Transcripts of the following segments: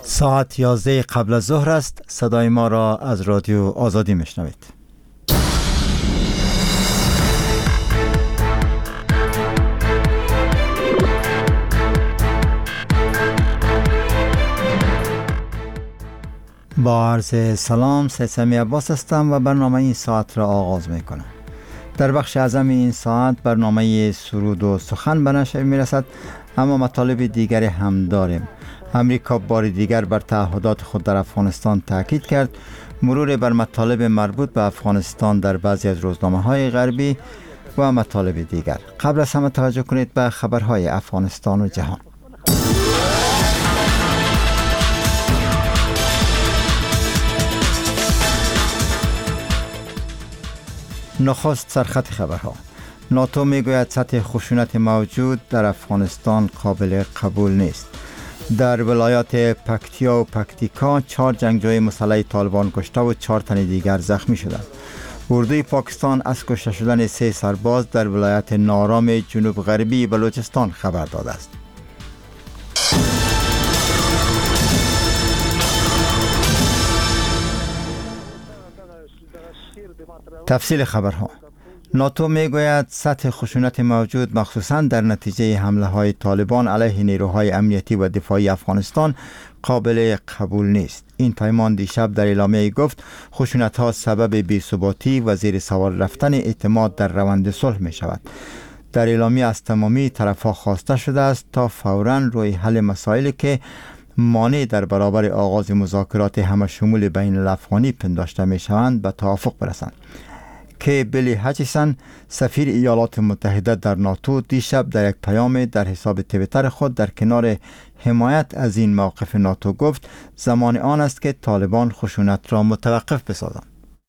ساعت 11 قبل از ظهر است. صدای ما را از رادیو آزادی میشنوید. با عرض سلام، سمی عباس هستم و برنامه این ساعت را آغاز میکنم. در بخش اعظم این ساعت برنامه سرود و سخن به نشر میرسد، اما مطالب دیگری هم داریم. امریکا بار دیگر بر تعهدات خود در افغانستان تاکید کرد. مرور بر مطالب مربوط به افغانستان در بعضی از روزنامه‌های غربی و مطالب دیگر. قبل از همه توجه کنید به خبرهای افغانستان و جهان. نخست سرخط خبرها. ناتو میگوید سطح خشونت موجود در افغانستان قابل قبول نیست. در ولایات پکتیا و پکتیکا 4 جنگجوی مسلح طالبان کشته و 4 تن دیگر زخمی شدند. اردوی پاکستان از کشته شدن 3 سرباز در ولایت نارام جنوب غربی بلوچستان خبر داده است. تفصیل خبرها. ناتو میگوید سطح خشونت موجود مخصوصاً در نتیجه حمله های طالبان علیه نیروهای امنیتی و دفاعی افغانستان قابل قبول نیست. این پیمان دیشب در اعلامیه گفت خشونت ها سبب بی‌ثباتی و زیر سوال رفتن اعتماد در روند صلح می شود. در اعلامیه از تمامی طرف‌ها خواسته شده است تا فوراً روی حل مسائلی که مانع در برابر آغاز مذاکرات همشمول بین الافغانی پنداشته می شوند به توافق برسند. که بیلی هچیسن سفیر ایالات متحده در ناتو دیشب در یک پیام در حساب توییتر خود در کنار حمایت از این موقف ناتو گفت زمان آن است که طالبان خشونت را متوقف بسازند.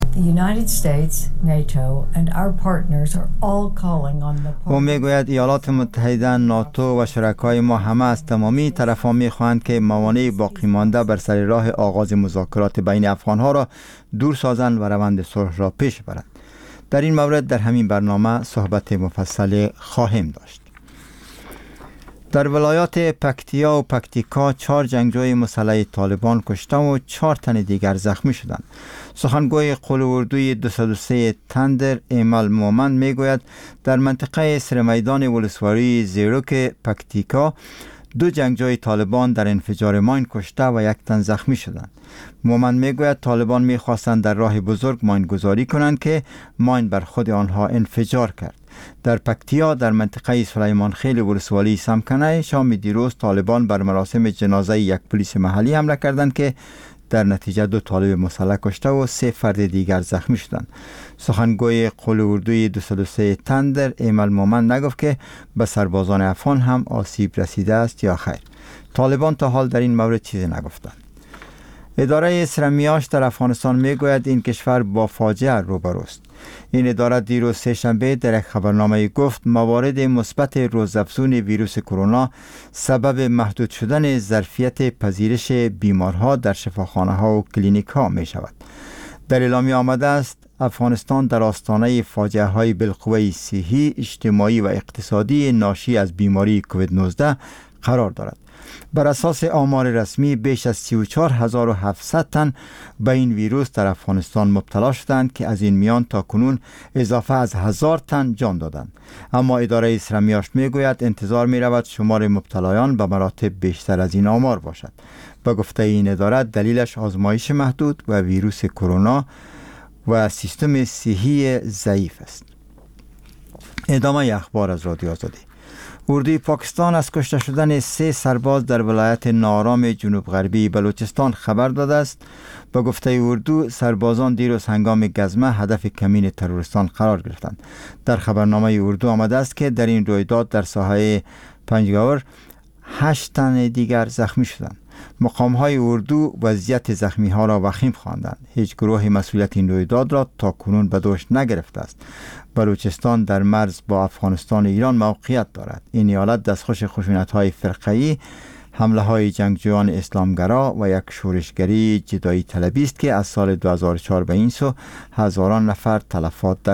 او میگوید ایالات متحده، ناتو و شرکای ما همه از تمامی طرفان میخواهند که موانع باقی مانده بر سر راه آغاز مذاکرات بین افغانها را دور سازند و روند صلح را پیش برند. در این مورد در همین برنامه صحبت مفصل خواهیم داشت. در ولایات پکتیا و پکتیکا 4 جنگجوی مسلح طالبان کشته و 4 تن دیگر زخمی شدند. سخنگوی قول اردوی 203 تندر ایمال مومن میگوید در منطقه سرمیدان ولسوالی زیروک پکتیکا 2 جنگجوی طالبان در انفجار ماین کشته و 1 تن زخمی شدند. مومن میگوید طالبان میخواستند در راه بزرگ ماین گذاری کنند که ماین بر خود آنها انفجار کرد. در پکتیا در منطقه سلیمان خیل ولسوالی سمکنه شام دیروز طالبان بر مراسم جنازه یک پلیس محلی حمله کردند که در نتیجه 2 طالب مسلح کشته و 3 فرد دیگر زخمی شدند. سخنگوی قول اردوی 203 تندر ایمال مومن نگفت که به سربازان افغان هم آسیب رسیده است یا خیر. طالبان تا حال در این مورد چیزی نگفتند. اداره اسرمیاش در افغانستان میگوید این کشور با فاجعه روبروست. این اداره دیروز سه‌شنبه در یک خبرنامه گفت موارد مثبت روزافزون ویروس کرونا سبب محدود شدن ظرفیت پذیرش بیمارها در شفاخانه‌ها و کلینیک‌ها می شود. در اعلامیه آمده است افغانستان در آستانه فاجعه‌های بالقوه صحی، اجتماعی و اقتصادی ناشی از بیماری کووید 19 قرار دارد. بر اساس آمار رسمی بیش از 34700 تن به این ویروس در افغانستان مبتلا شدند که از این میان تا کنون اضافه از 1000 تن جان دادند. اما اداره اسرمیاش میگوید انتظار می رود شمار مبتلایان به مراتب بیشتر از این آمار باشد. به گفته این اداره دلیلش آزمایش محدود و ویروس کرونا و سیستم صحی ضعیف است. ادامه اخبار از رادیو آزادی. اردوی پاکستان از کشته شدن 3 سرباز در ولایت نارام جنوب غربی بلوچستان خبر داده است. با گفته اردو سربازان دیروز هنگام گزمه هدف کمین تروریستان قرار گرفتند. در خبرنامه اردو آمده است که در این رویداد در ساحه پنجگاور 8 تن دیگر زخمی شدند. مقام‌های اردو وضعیت زخمی‌ها را وخیم خواندند. هیچ گروه مسئولیت این رویداد را تا کنون به دوش نگرفته است. بلوچستان در مرز با افغانستان و ایران موقعیت دارد. این ایالت دستخوش خشونت‌های فرقه‌ای، حمله‌های جنگجویان اسلامگرا و یک شورشگری جدایی طلبی است که از سال 2004 به این سو هزاران نفر تلفات در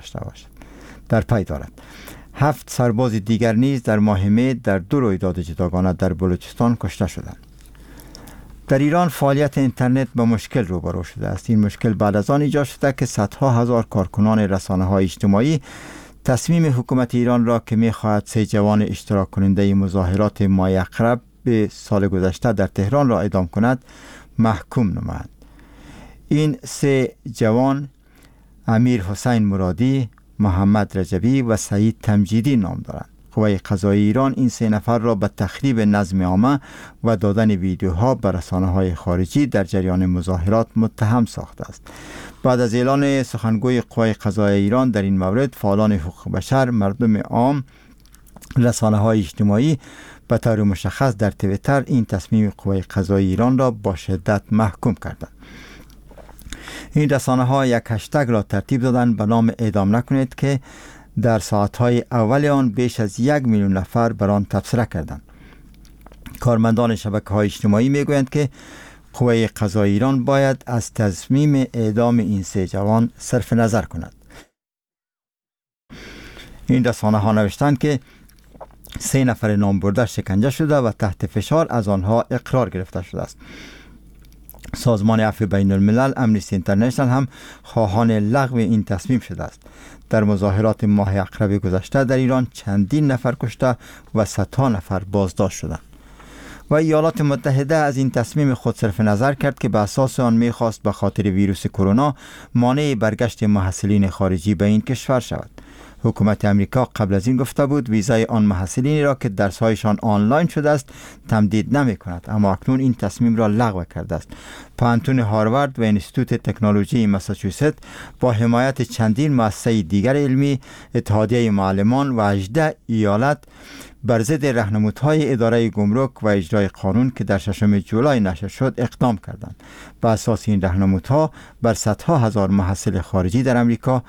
پی دارد. 7 سرباز دیگر نیز در ماه می در 2 رویداد جداگانه در بلوچستان کشته شدند. در ایران فعالیت اینترنت با مشکل روبرو شده است. این مشکل بعد از آن ایجاد شده که صدها هزار کارکنان رسانه‌های اجتماعی تصمیم حکومت ایران را که می‌خواهد 3 جوان اشتراک کننده مظاهرات ماه اقرب به سال گذشته در تهران را اعدام کند محکوم نمایند. این 3 جوان امیر حسین مرادی، محمد رجبی و سعید تمجیدی نام دارند. قوه قضایی ایران این 3 نفر را به تخریب نظم عامه و دادن ویدیوها به رسانه‌های خارجی در جریان مظاهرات متهم ساخته است. بعد از اعلان سخنگوی قوه قضایی ایران در این مورد، فعالان حقوق بشر، مردم عام، رسانه‌های اجتماعی به طور مشخص در توییتر این تصمیم قوه قضایی ایران را با شدت محکوم کردند. این رسانه‌ها یک هشتگ را ترتیب دادند به نام اعدام نکنید که در ساعتهای اول آن بیش از 1 میلیون نفر بر آن تبصره کردند. کارمندان شبکه‌های اجتماعی میگویند که قوه قضایی ایران باید از تصمیم اعدام این 3 جوان صرف نظر کند. این رسانه‌ها نوشتند که 3 نفر نامبرده شکنجه شده و تحت فشار از آنها اقرار گرفته شده است. سازمان عفو بین الملل امنیستی اینترنشنال هم خواهان لغو این تصمیم شده است. در مظاهرات ماه اقرب گذشته در ایران چندین نفر کشته و صدها نفر بازداشت شدند. و ایالات متحده از این تصمیم خود صرف نظر کرد که به اساس آن می‌خواست به خاطر ویروس کرونا مانع برگشت محصلین خارجی به این کشور شود. حکومت امریکا قبل از این گفته بود ویزای آن محصلینی را که درس‌هایشان آنلاین شده است تمدید نمی‌کند، اما اکنون این تصمیم را لغو کرده است. پانتون هاروارد و انستیتوت تکنولوژی ماساچوست با حمایت چندین مؤسسه دیگر علمی، اتحادیه معلمان و 18 ایالت بر ضد راهنمودهای اداره گمرک و اجرای قانون که در 6 جولای نشر شد اقدام کردند. بر اساس این راهنمودها بر صدها هزار محصل خارجی در امریکا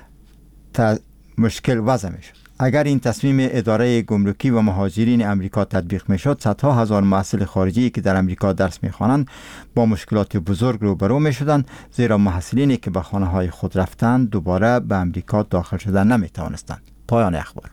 مشکل وضع می شد. اگر این تصمیم اداره گمرکی و مهاجرین امریکا تطبیق می شد، صدها هزار محصل خارجی که در امریکا درس می خوانند با مشکلات بزرگ روبرو می شدند، زیرا محصلینی که به خانه های خود رفتند دوباره به امریکا داخل شدن نمی توانستند. پایان اخبار.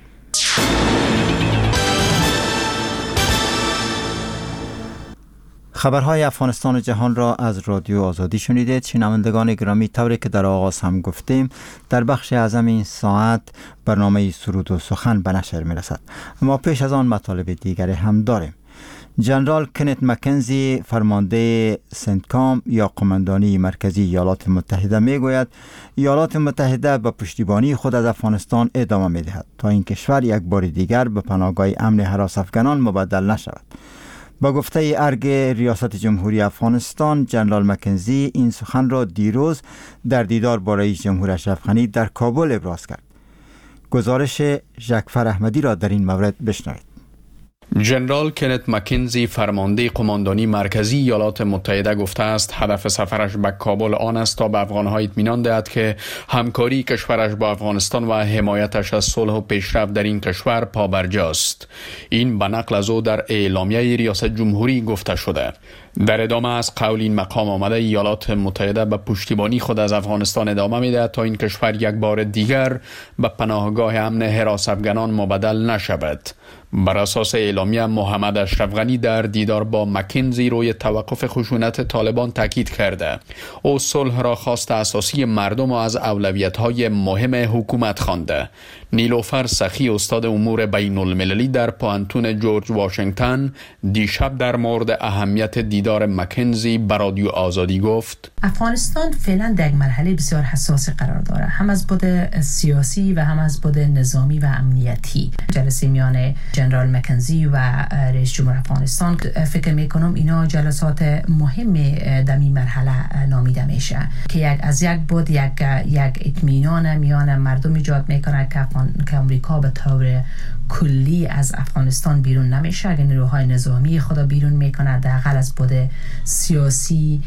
خبرهای افغانستان و جهان را از رادیو آزادی شنیدید. شنوندگان گرامی، طوری که در آغاز هم گفتیم، در بخش اعظم این ساعت برنامه سرود و سخن به نشر می رسد. اما پیش از آن مطالب دیگری هم داریم. جنرال کنت مکنزی، فرمانده سنتکام یا قماندانی مرکزی ایالات متحده می گوید ایالات متحده به پشتیبانی خود از افغانستان ادامه می دهد تا این کشور یک بار دیگر به پناهگاه امن هراس افغانان مبدل نشود. با گفته ارگ ریاست جمهوری افغانستان، جنرال مکنزی این سخن را دیروز در دیدار با رئیس جمهور اشرف غنی در کابل ابراز کرد. گزارش ژکفر احمدی را در این مورد بشنوید. جنرال کنت مکنزی، فرمانده قماندانی مرکزی ایالات متحده، گفته است هدف سفرش به کابل آن است تا به افغان‌ها اطمینان دهد که همکاری کشورش با افغانستان و حمایتش از صلح و پیشرفت در این کشور پابرجاست. این به نقل از او در اعلامیه ریاست جمهوری گفته شده. در ادامه از قول این مقام آمده ایالات متحده به پشتیبانی خود از افغانستان ادامه می‌دهد تا این کشور یک بار دیگر به پناهگاه امن هراس افغانان مبدل نشود. بر اساس اعلامیه، محمد اشرف غنی در دیدار با مکنزی روی توقف خشونت طالبان تاکید کرده. او صلح را خواست اساسی مردم و از اولویت‌های مهم حکومت خوانده. نیلوفر سخی، استاد امور بین المللی در پانتون جورج واشنگتن، دیشب در مورد اهمیت دیدار مکنزی به رادیو آزادی گفت: افغانستان فعلا در یک مرحله بسیار حساس قرار داره، هم از بود سیاسی و هم از بود نظامی و امنیتی. جلسه میان جنرال مکنزی و رئیس جمهور افغانستان، فکر میکنم اینا جلسات مهم در این مرحله نامیده میشه که از یک بود یک اطمینان میان مردم ایجاد میکنه که امریکا به طور کلی از افغانستان بیرون نمیشه، اگر نیروهای نظامی خدا بیرون میکنه داخل از بود سیاسی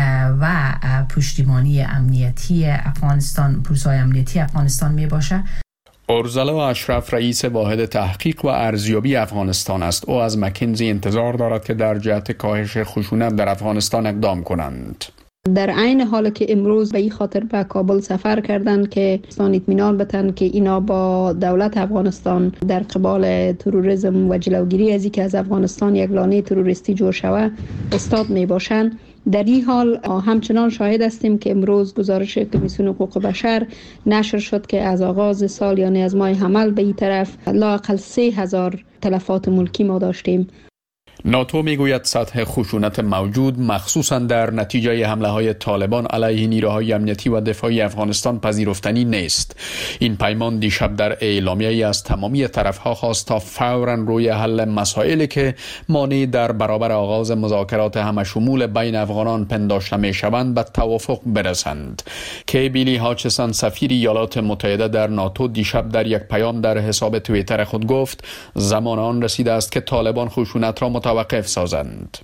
و پشتیبانی امنیتی افغانستان، پروسای امنیتی افغانستان میباشه. ارزلا اشرف رئیس واحد تحقیق و ارزیابی افغانستان است. او از مکنزی انتظار دارد که در جهت کاهش خشونت در افغانستان اقدام کنند. در عین حال که امروز به این خاطر به کابل سفر کردند که افغانستان اطمینان بدن که اینا با دولت افغانستان در قبال تروریسم و جلوگیری از اینکه از افغانستان یک لانه تروریستی جور شود استاد می باشند. در این حال همچنان شاهد هستیم که امروز گزارش کمیسیون حقوق بشر نشر شد که از آغاز سال یعنی از ماه حمل به این طرف لااقل 3000 تلفات ملکی ما داشتیم. ناتو میگوید سطح خشونت موجود مخصوصا در نتیجه حمله های طالبان علیه نیروهای امنیتی و دفاعی افغانستان پذیرفتنی نیست. این پیمان دیشب در اعلامیه‌ای از تمامی طرف‌ها خواست تا فوراً روی حل مسائلی که مانع در برابر آغاز مذاکرات همشمول بین افغانان پنداشته می‌شوند به توافق برسند. بیلی هاچسون سفیر ایالات متحده در ناتو دیشب در یک پیام در حساب توییتر خود گفت زمان آن رسیده است که طالبان خشونت را متوقف سازند.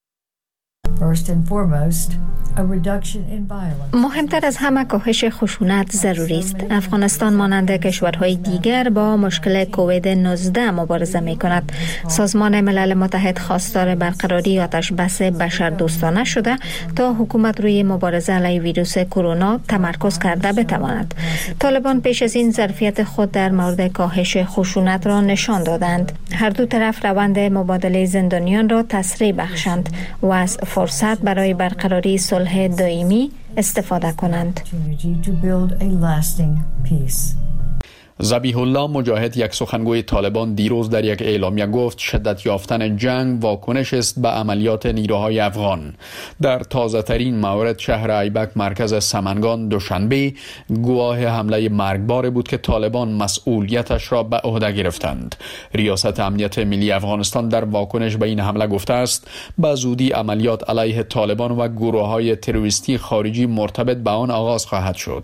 مهمتر از همه کاهش خشونت ضروری است. افغانستان مانند کشورهای دیگر با مشکل کووید 19 مبارزه می کند. سازمان ملل متحد خواستار برقراری آتش بس بشردوستانه شده تا حکومت روی مبارزه علیه ویروس کرونا تمرکز کرده بتواند. طالبان پیش از این ظرفیت خود در مورد کاهش خشونت را نشان دادند. هر دو طرف روند مبادله زندانیان را تسریع بخشند و از فرصت برای برقراری صلح دائمی استفاده کنند. ذبیح الله مجاهد یک سخنگوی طالبان دیروز در یک اعلامیه گفت شدت یافتن جنگ واکنش است به عملیات نیروهای افغان. در تازه ترین مورد شهر ایبک مرکز سمنگان دوشنبه گواه حمله مرگباری بود که طالبان مسئولیتش را به عهده گرفتند. ریاست امنیت ملی افغانستان در واکنش به این حمله گفته است به زودی عملیات علیه طالبان و گروه‌های تروریستی خارجی مرتبط به آن آغاز خواهد شد.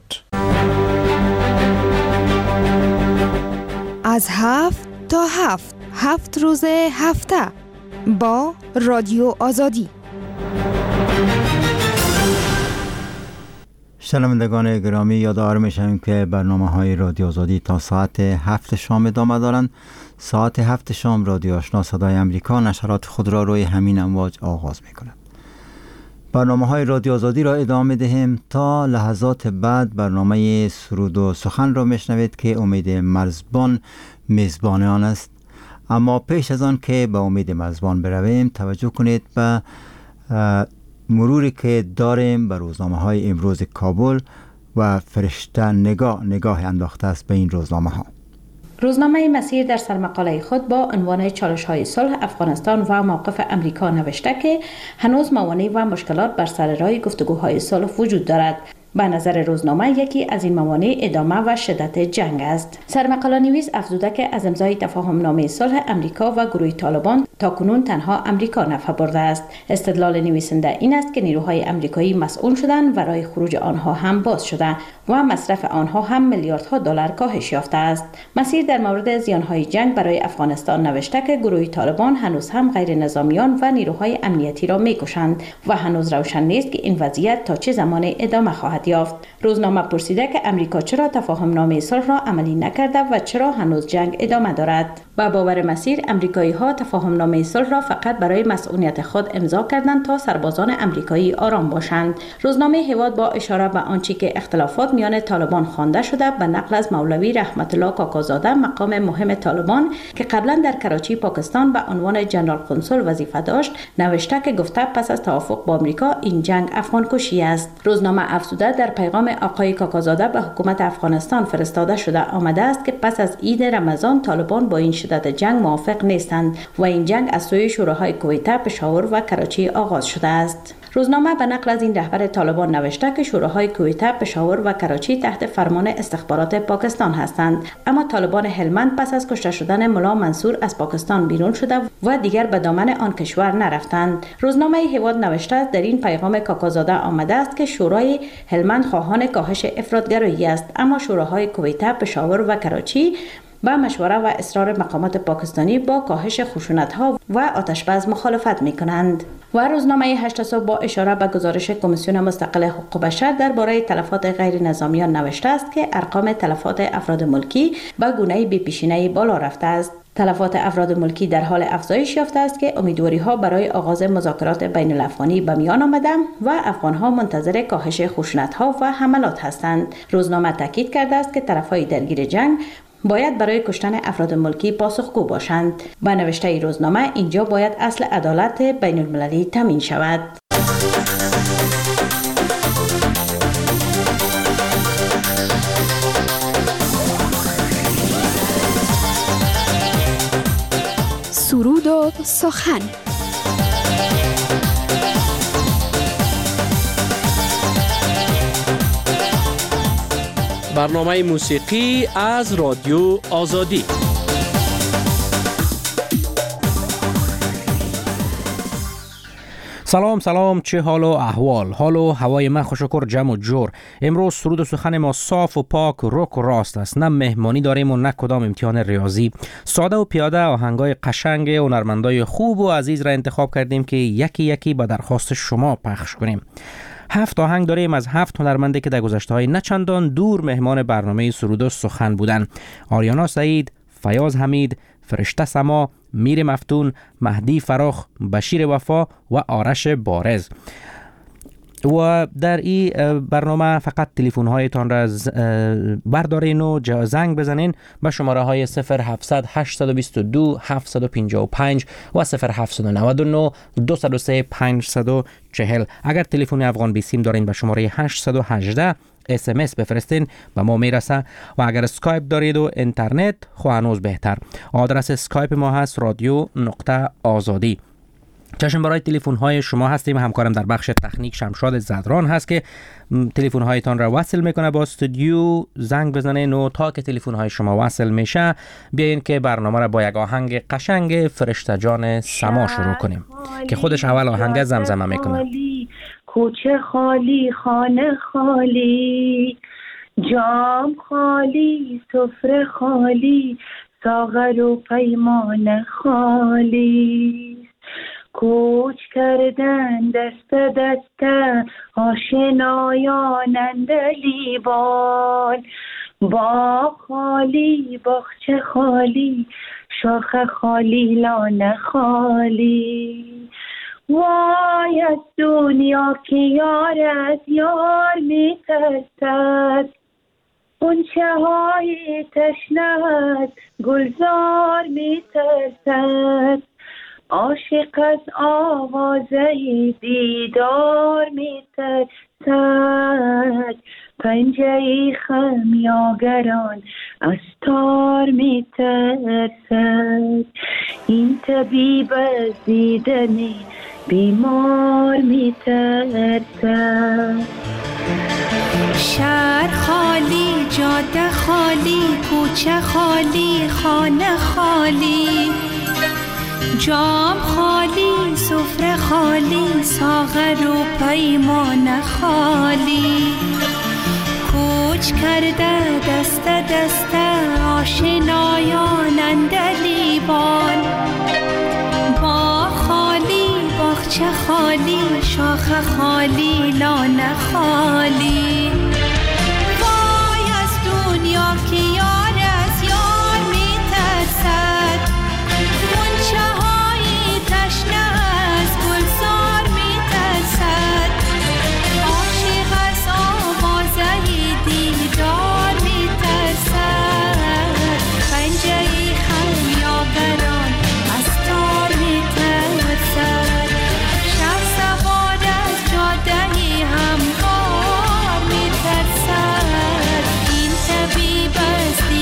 از 7 تا 7 روز هفته با رادیو آزادی. شنوندگان گرامی یادآور میشم که برنامه‌های رادیو آزادی تا ساعت 7 شام ادامه دارند. ساعت 7 شام رادیو آشنا صدای امریکا نشرات خود را روی همین امواج آغاز می‌کند. برنامه‌های رادیو آزادی را ادامه دهیم. تا لحظات بعد برنامه سرود و سخن را میشنوید که امید مرزبان میزبان آن است. اما پیش از آن که به امید مرزبان برویم توجه کنید به مروری که داریم به روزنامه‌های امروز کابل و فرشته نگاه انداخته است به این روزنامه‌ها. روزنامه مسیر در سرمقاله خود با عنوان چالش‌های صلح افغانستان و موقف امریکا نوشته که هنوز موانع و مشکلات بر سر راه گفتگوهای صلح وجود دارد. به نظر روزنامه یکی از این موانع ادامه و شدت جنگ است. سرمقاله نویس افزوده که از امضای تفاهم نامه صلح امریکا و گروه طالبان تاکنون تنها امریکا نفع برده است. استدلال نویسنده این است که نیروهای امریکایی مسئول شدند و راه خروج آنها هم باز شده و مصرف آنها هم میلیاردها دلار کاهش یافته است. مسیر در مورد زیانهای جنگ برای افغانستان نوشته که گروه طالبان هنوز هم غیر نظامیان و نیروهای امنیتی را میکشند و هنوز روشن نیست که این وضعیت تا چه زمان ادامه خواهد یافت. روزنامه پرسیده که امریکا چرا تفاهم نامه صلح را عملی نکرده و چرا هنوز جنگ ادامه دارد. با باور مسیر امریکایی ها تفاهم نامه صلح را فقط برای مسئولیت خود امضا کردند تا سربازان امریکایی آرام باشند. روزنامه هواد با اشاره به آنچه که اختلافات میان طالبان خوانده شده به نقل از مولوی رحمت الله کاکازاده مقام مهم طالبان که قبلا در کراچی پاکستان به عنوان جنرال کنسول وظیفه داشت نوشته که گفته پس از توافق با امریکا این جنگ افغان کشی است. روزنامه افزوده در پیغام آقای کاکازاده به حکومت افغانستان فرستاده شده آمده است که پس از عید رمضان طالبان با این شدت جنگ موافق نیستند و این جنگ از سوی شوراهای کویته، پشاور و کراچی آغاز شده است. روزنامه به نقل از این رهبر طالبان نوشته که شوراهای کویته، پشاور و کراچی تحت فرمان استخبارات پاکستان هستند، اما طالبان هلمند پس از کشته شدن ملا منصور از پاکستان بیرون شده و دیگر به دامن آن کشور نرفتند. روزنامه هواد نوشته در این پیغام کاکازاده آمده است که شورای هلمند خواهان کاهش افراطگرایی است، اما شوراهای کویته، پشاور و کراچی با مشوره و اصرار مقامات پاکستانی با کاهش خشونت‌ها و آتش‌بس مخالفت می‌کنند. و روزنامه 8 صبح با اشاره به گزارش کمیسیون مستقل حقوق بشر درباره تلفات غیر نظامیان نوشته است که ارقام تلفات افراد ملکی به گونه بی‌پیشینه‌ای بالا رفته است. تلفات افراد ملکی در حال افزایش یافته است که امیدواری‌ها برای آغاز مذاکرات بین الافغانی به میان آمده و افغان‌ها منتظر کاهش خشونت‌ها و حملات هستند. روزنامه تاکید کرده است که طرف‌های درگیر جنگ باید برای کشتن افراد ملکی پاسخگو باشند. با نوشته روزنامه اینجا باید اصل عدالت بین المللی تامین شود. سرود و سخن. برنامه موسیقی از رادیو آزادی. سلام، چه حال و احوال؟ حال و هوای من خوشکر جمع و جور. امروز سرود و سخن ما صاف و پاک، رک و راست است. نه مهمانی داریم و نه کدام امتحان ریاضی. ساده و پیاده آهنگای قشنگ و هنرمندای خوب و عزیز را انتخاب کردیم که یکی یکی با درخواست شما پخش کنیم. 7 آهنگ داریم از 7 هنرمندی که در گذشته‌های نه چندان دور مهمان برنامه سرود و سخن بودند. آریانا سعید، فیاض حمید، فرشته سما، میر مفتون، مهدی فراخ، بشیر وفا و آرش بارز. و در این برنامه فقط تلفن هایتان را بردارین و زنگ بزنین به شماره های 0700 822 755 و 0799 203 540. اگر تلفن افغان بیسیم دارین به شماره 818 SMS بفرستین به ما میرسه و اگر اسکایپ دارید و اینترنت خو هنوز بهتر. آدرس اسکایپ ما هست radio.azadi. چشم برای تلفن های شما هستیم. همکارم در بخش تکنیک شمشاد زدران هست که تلفن هایتان را وصل میکنه با استودیو. زنگ بزنین و تا که تلفن های شما وصل میشه بیاین که برنامه را با یک آهنگ قشنگ فرشته جان سما شروع کنیم که خودش اول آهنگ زمزمه میکنه. کوچه خالی، خانه خالی، جام خالی، سفره خالی، ساغر و پیمان خالی. کوچ کردن دست دست آشنایان اندلیبان، با خالی، باغچه خالی، شاخ خالی، لانه خالی. وای از دنیا که یار از یار می ترسد، غنچه های تشنه گلزار می ترسد. عاشق از آوازه دیدار می ترسد، پنجه خمیاگران از تار می ترسد. این طبیب از دیدنی بیمار می ترسد. شهر خالی، جاده خالی، کوچه خالی، خانه خالی، جام خالی، سفره خالی، ساغر و پیمان خالی. کوچ کرده دست دست آشنایان اندلیبان، با خالی، باغچه خالی، شاخ خالی، لانه خالی. وای از دنیا که یار از یار می ترسد، غنچه های تشنه از گلزار می ترسد. عاشق از آوازه دیدار می ترسد، پنجه خمیاگران از تار می ترسد. شب سوار از جاده هموار می ترسد. این طبیب از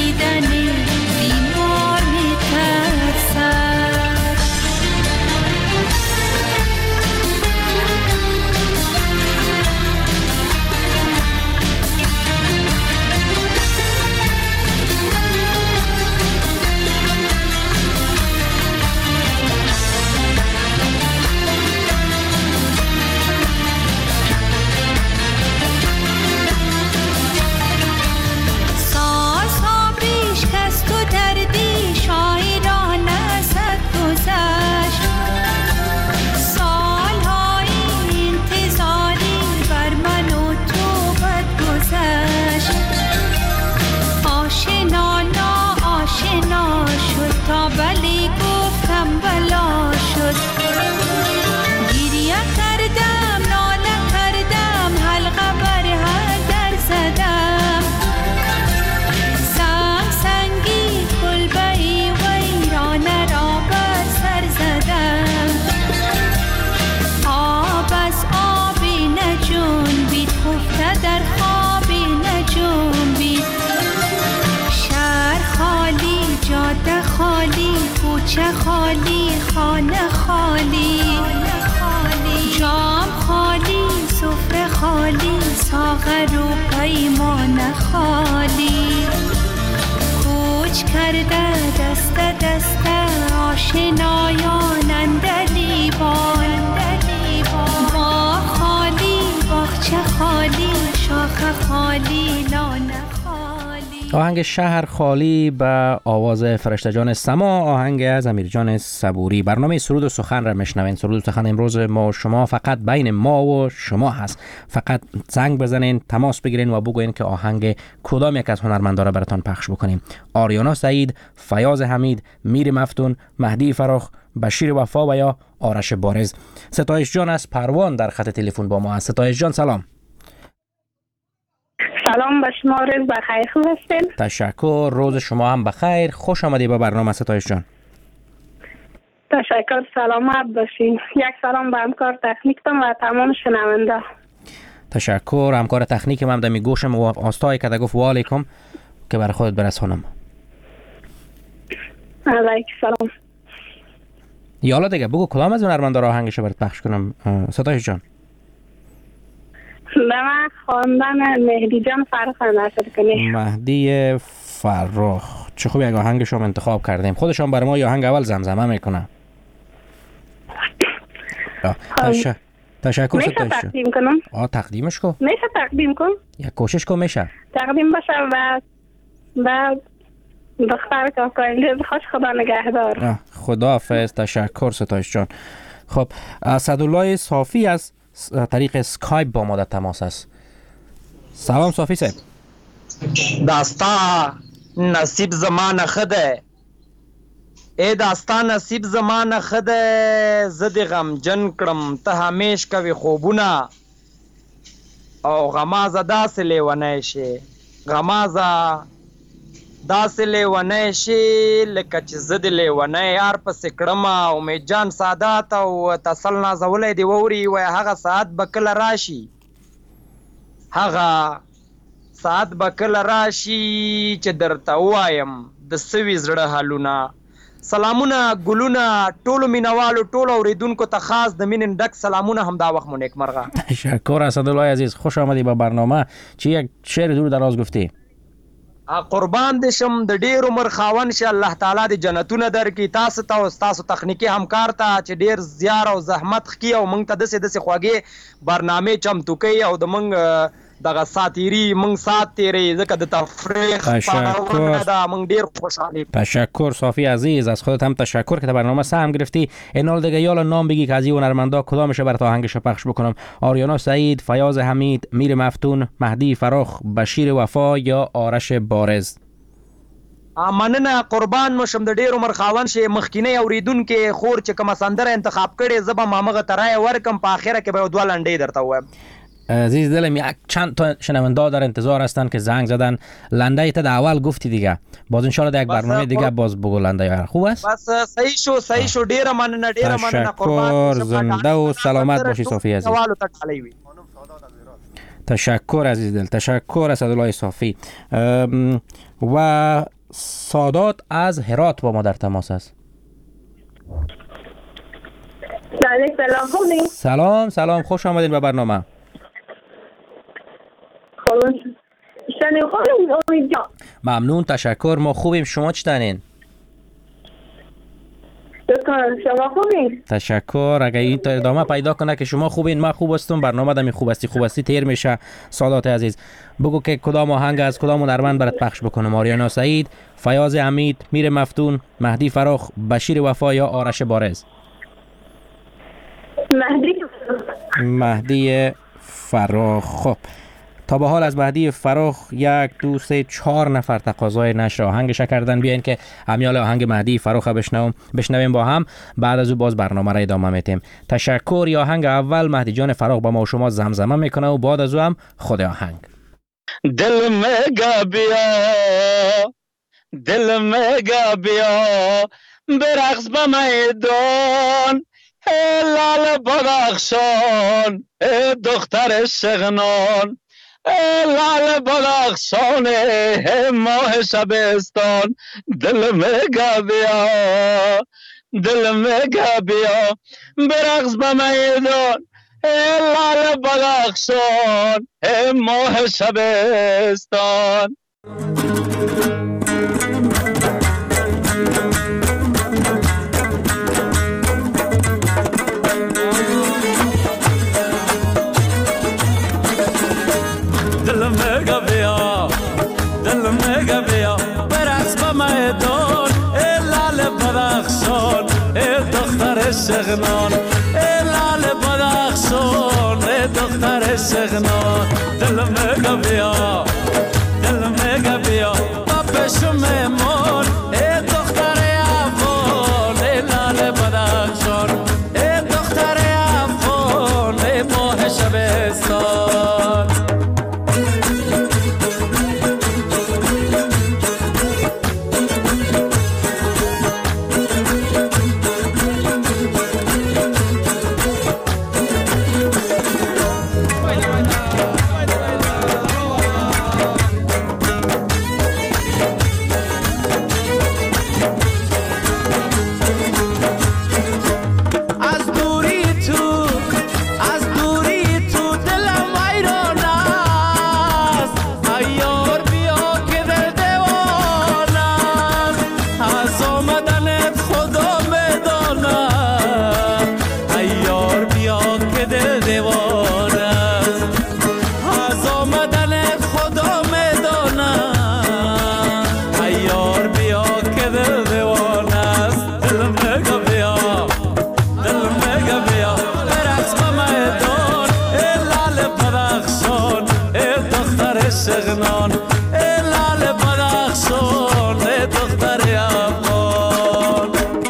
کوچه خالی خانه خالی جام خالی سفره خالی ساغر و پیمان خالی کوچ کرده دست دست آشنایان اندلیبان ما خالی باغچه خالی شاخ خالی لانه خالی. آهنگ شهر خالی به آواز فرشته جان سما، آهنگ از امیر جان صبوری. برنامه سرود و سخن را میشنوین. سرود و سخن امروز ما و شما فقط بین ما و شما هست. فقط زنگ بزنین، تماس بگیرین و بگوین که آهنگ کدام یک از هنرمندا را براتون پخش بکنیم. آریانا سعید، فیاض حمید، میر مفتون، مهدی فراخ، بشیر وفا و یا آرش بارز. ستایش جان از پروان در خط تلفن با ما است. ستایش جان سلام. سلام به شما، روز بخیر، خوب هستین؟ تشکر، روز شما هم بخیر. خوش آمدی به برنامه ستایش جان. تشکر، سلامت باشین. یک سلام به همکار تکنیکتان و تمام شنونده. تشکر. همکار تکنیک من دمی گوشم و آستای که گفت و علیکم که برای خودت برسونم. علیک سلام. یالا دیگه بگو کدام از هنرمندا را آهنگش برات پخش کنم ستایش جان؟ به من خواندن مهدی جان فراخ نشد کنی. مهدی فراخ چه خوب یک آهنگش هم انتخاب کردیم. خودشان برای ما آهنگ اول زمزمه میکنه. تشکر. میشه تقدیم کنم؟ تقدیمش کن. میشه تقدیم کن؟ یک کوشش کن. میشه تقدیم باشه و دختر کاکایلی خوش خدا نگهدار. خدا حافظ. تشکر ستایش جان. خب اسدالله صافی از طریق اسکایپ با ما در تماس است. سلام صافی صاحب. داستا نصیب زمان خده ای داستا نصیب زمان خده زدی غم جن کړم ته همیش کوي خوبونه او غمازه داسې لیونی شي غمازه داسې لیونی شي لکه چې زه د لیونی یار پسې کړم امید جان سادات او تسل نازولی دی ووري وایي هغه ساعت به کله راشي هغه ساعت به کله راشي چې درته ووایم د سوي زړه حالونه. سلامونه ګلونه ټولو مینوالو ټولو اوریدونکو ته خاص د مینې ډک سلامونه. همدا وخت مو نیکمرغه. تشکر اسدالله عزیز، خوش آمدی به برنامه. چی یک شعر دور دراز گفتی؟ قربان دې شم د ډیر عمر خاوند شه الله تعالی د جنتونه درکې تاسو ته او تاسو تخنیکی همکار ته چې ډیر زیار او زحمت خکې او موږ ته دسې خوږې برنامه چمتو کوي او د موږ دغه ساتيري موږ سات تیرې ځکه د تفریح دا موږ ډیر خوشحالیم. تشکر صافی عزیز، از خودت هم تشکر که برنامه سهم گرفتی. اینال دیگه یالا نام بگی که از این هنرمندا کدامشه برات آهنگش پخش بکنم. آریانا سعید، فیاض حمید، میر مفتون، مهدی فراخ، بشیر وفا یا آرش بارز؟ مننه قربان مشم د ډیر عمر خاوند شه مخکینه اوریدونکو خور چې کوم سندره انتخاب کړي زبا مامغه ترای ورکم په اخره کې به دوه لنډې درته وایم. عزیز دلم یک چند تا شنونده در انتظار هستن که زنگ زدن. لنده تا اول گفتی دیگه، باز ان شاء الله یک برنامه دیگه باز بگو لنده یار. خوب است؟ بس صحیح شو ډیر مننه تشکر. زنده و سلامت باشی صافی عزیز. تشکر عزیز دل. تشکر اسدالله صافی. و سادات از هرات با ما در تماس است. سلام خوش آمدین به برنامه. ممنون تشکر، ما خوبیم. شما چطورین؟ شما خوبین؟ تشکر. اگه این ادامه پیدا کنه که شما خوبین ما خوب هستم، برنامه دمی خوب هستی تیر میشه. سادات عزیز بگو که کدام آهنگ از کدام هنرمند برات پخش بکنم؟ آریانا سعید، فیاض حمید، میر مفتون، مهدی فراخ، بشیر وفا یا آرش بارز؟ مهدی فراخ. خب تا به حال از مهدی فراخ 1 2 3 4 نفر تقاضای نشر آهنگش کردن. بیاین که همیال آهنگ مهدی فراخ بشنویم با هم، بعد از او باز برنامه را ادامه میتیم. تشکر. یا آهنگ اول مهدی جان فراخ با ما و شما زمزمه میکنه و بعد از او هم خود آهنگ. دل مگا بیا برقص به میدان لال بدخشان دختر شغنان لال بدخشان ماه شبستان دل میگه بیا دل میگه بیا برقص به میدان لال بدخشان ماه شبستان. دل میگه بیا دل میگه بیا برقص به میدان ای لال بدخشان ای دختر شغنان ای لال بدخشان ای دختر شغنان. دل میگه بیا دل میگه بیا با پشم مهمان ای دختر افغان ای لال بدخشان ای دختر افغان ای ماه شبستان. شغنان ای لال بدخشان ای دختر افغان.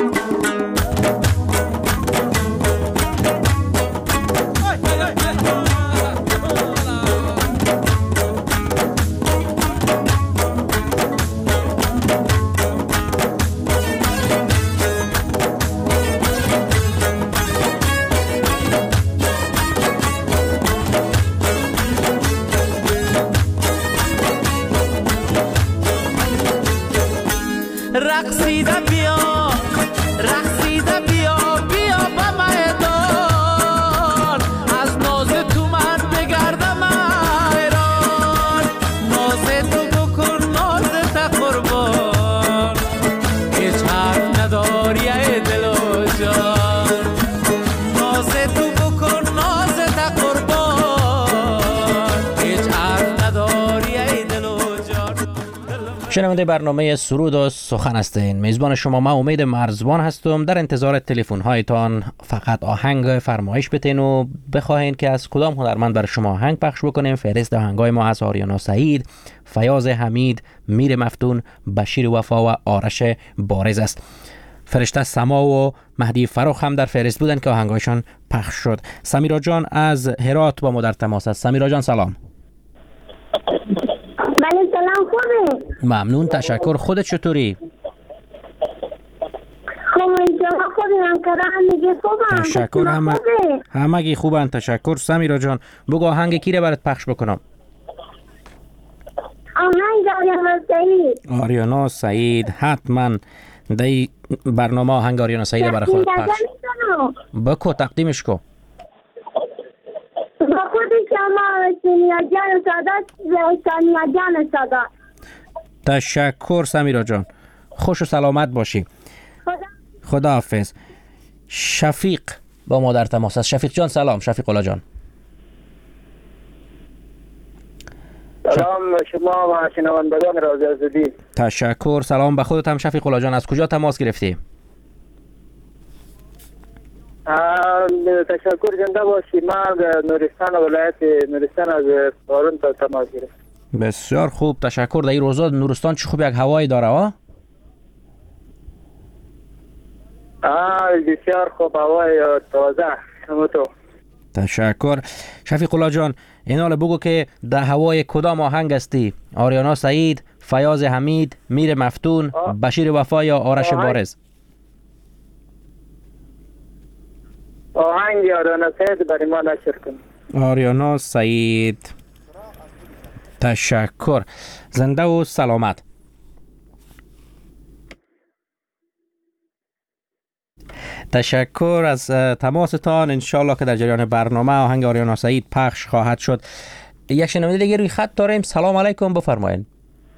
رقصیده بیا رقصیده بیا بیا به میدان از ناز تو من بگردم ایران ناز تو بکن ناز تا قربان هیچ حرف نداری ای دل و جان ناز تو بکن ناز تا قربان هیچ حرف نداری ای دل و جان. شنونده برنامه سرود و سخن هستین. میزبان شما من امید مرزبان هستم. در انتظار تلفن هایتان فقط آهنگ فرمایش بتین و بخواین که از کدام هنرمند بر شما آهنگ پخش بکنیم. فهرست آهنگای ما از آریانا سعید، فیاض حمید، میر مفتون، بشیر وفا و آرش بارز است. فرشته سما و مهدی فراخ هم در فهرست بودن که آهنگایشان پخش شد. سمیرا جان از هرات با ما در تماس است. سمیرا جان سلام. بله سلام خوبه. ممنون تشکر. خودت چطوری؟ خوبه شما خوبی همکاران خوبم. تشکر همگی خوبن تشکر. سمیرا جان بگو آهنگ کی رو برات پخش بکنم؟ آهنگ آریانا سعید. آریانا سعید حتما دی برنامه آهنگ آریانا سعید برای خودت پخش بکو تقدیمش کو. با خود شما سونیا جان سادات سونیا جان سادات. تشکر سمیرا جان. خوش و سلامت باشی. خداحافظ. شفیق با ما در تماس است. شفیق جان سلام. شفیق اولا جان سلام شما و شنوندگان رادیو آزادی. تشکر. سلام به خودت هم شفیق اولا جان. از کجا تماس گرفتی؟ تشکر زنده باشی. من نورستان ولایت نورستان از بارون تا تماس گرفتم. بسیار خوب تشکر. در این روزا نورستان چه خوب یک هوایی داره ها؟ بسیار خوب هوای تازه. همونطور. تشکر. شفیق الله جان این حال بگو که در هوای کدام آهنگ هستی؟ آریانا سعید، فیاض حمید، میر مفتون، بشیر وفا یا آرش بارز؟ آهنگ آریانا سعید برای ما نشر کن. آریانا سعید تشکر. زنده و سلامت. تشکر از تماستان. انشالله که در جریان برنامه آهنگ آریانا سعید پخش خواهد شد. یک شنونده دیگه روی خط داریم. سلام علیکم، بفرمایید.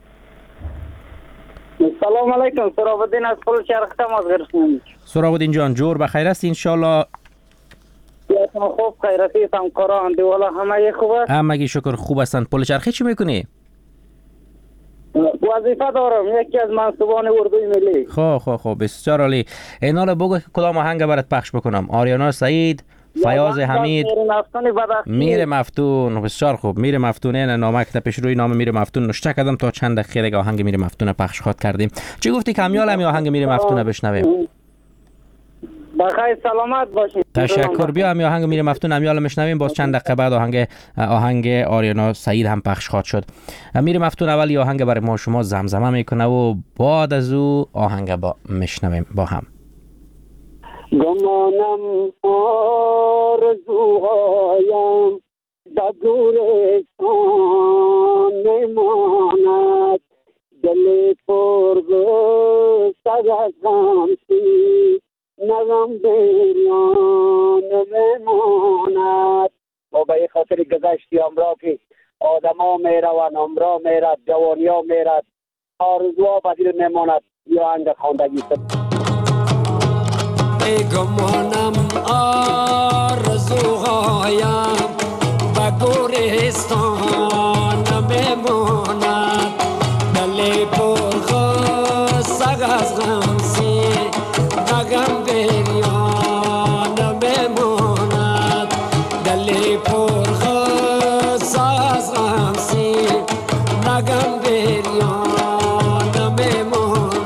سلام علیکم، سراب الدین از پلچرخ تماس گرفتم. سراب الدین جان، جور بخیر است انشالله؟ خوب، خیراتی، همکاران دیوالا همه خوبه؟ همگی شکر خوب هستند. پلچرخی چی میکنی؟ وظیفه دارم، یکی از منصوبان اردوی ملی. خب بسیار عالی. اینال بگو که کدام آهنگ برات پخش بکنم؟ آریانا سعید، فیاض حمید، میر مفتون. بسیار خوب. میر مفتون، این نامک تا پیش روی نام میر مفتون نوشته کردم تا چند دقیقه دیگه آهنگ میر مفتون پخش خواهد کردیم. چی گفتی کامیال؟ هم آهنگ میر مفتون بشنویم. بخیر سلامت باشید. تشکر. بیا هم آهنگ میر مفتون امیال میشنویم، باز چند دقیقه بعد آهنگ آریانا سعید هم پخش خواهد شد. میر مفتون اولی آهنگ برای ما شما زمزمه میکنه و بعد از او آهنگ با میشنویم با هم. گمانم آرزوهایم در گورستان میماند، دل پر غصه از غمسی نغم بریان میماند. و به خاطر گذشتی امرا که آدم ها میروند، امرا میرد، جوانی ها میرد، آرزوها بدیل میماند. یا آهنگ خواندگی ای گمانم آرزوهایم به گورستان میماند، دل پر غصه از غمسی نغم بریان میماند، دل پر غصه از غمسی نغم بریان میماند.